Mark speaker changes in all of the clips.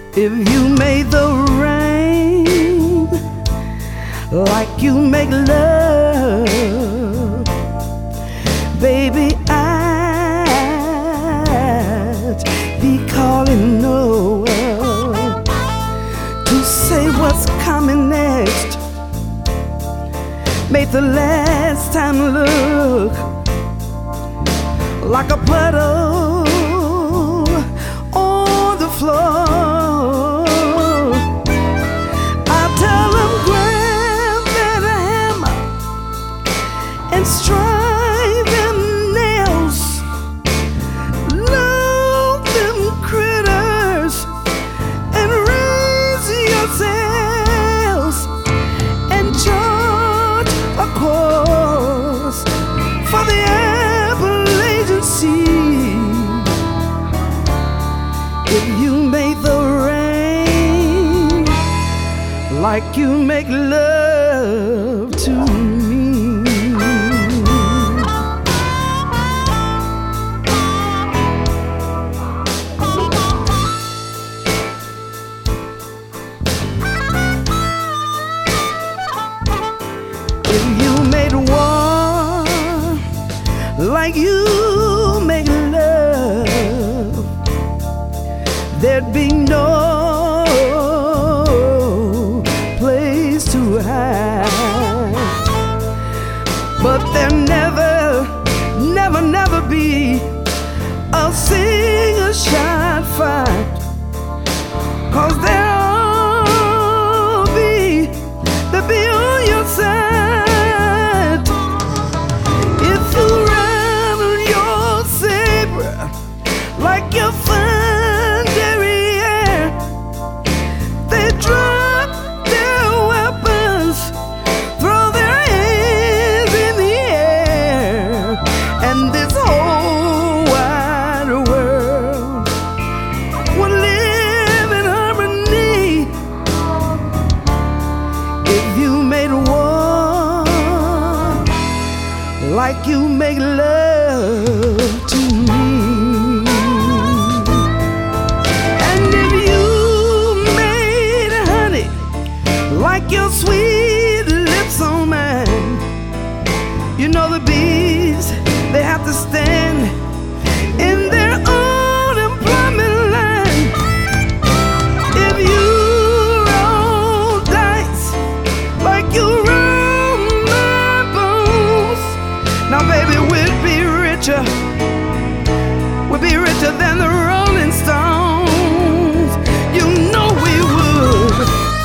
Speaker 1: If you made the rain like you make love, baby, I'd be calling Noah to say what's coming next. Made the last time look like a puddle on the floor. I'll tell him, grab that hammer and strike them nails, load them critters and raise yourselves and charge a course for the Appalachian Sea. If you made the rain like you make love to me, if you made war like you make love, there'd be no place to hide. But there'll never be a single shot fight, 'cause they'll be on your side. If you rattle your saber like your fine derriere, they drop their weapons, throw their hands in the air, and this whole wide world would live in harmony. If you made war like you make love to me, and if you made honey like your sweet lips on mine, you know the bees, they have to stand in their own employment line. If you roll dice like you roll my bones, now baby, we'd be richer than the Rolling Stones. You know we would.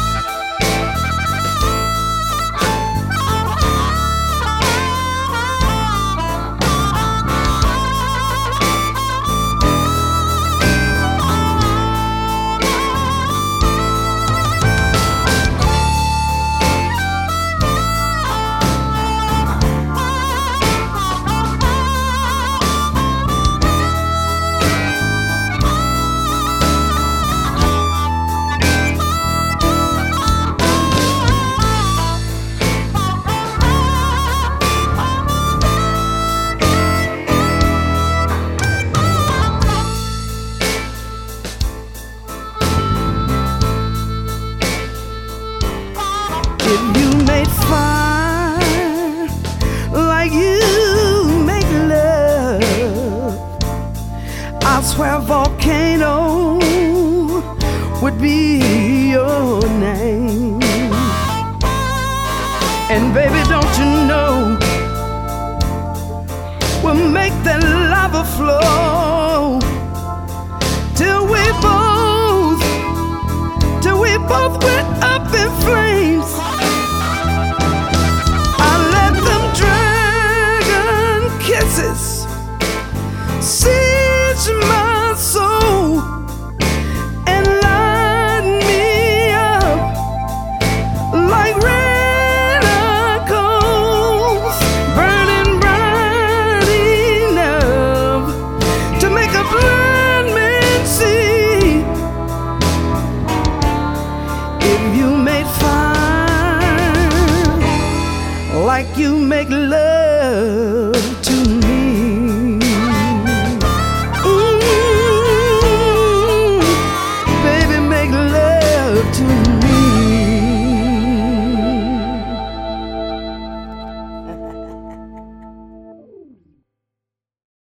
Speaker 1: If you made fire like you make love, I swear volcano would be your name. And baby, don't you know, we'll make that lava flow till we both went up in flames. I let them dragon kisses singe my soul and light me up like red coals, burning bright enough to make a blind man see. If you made fire like you make love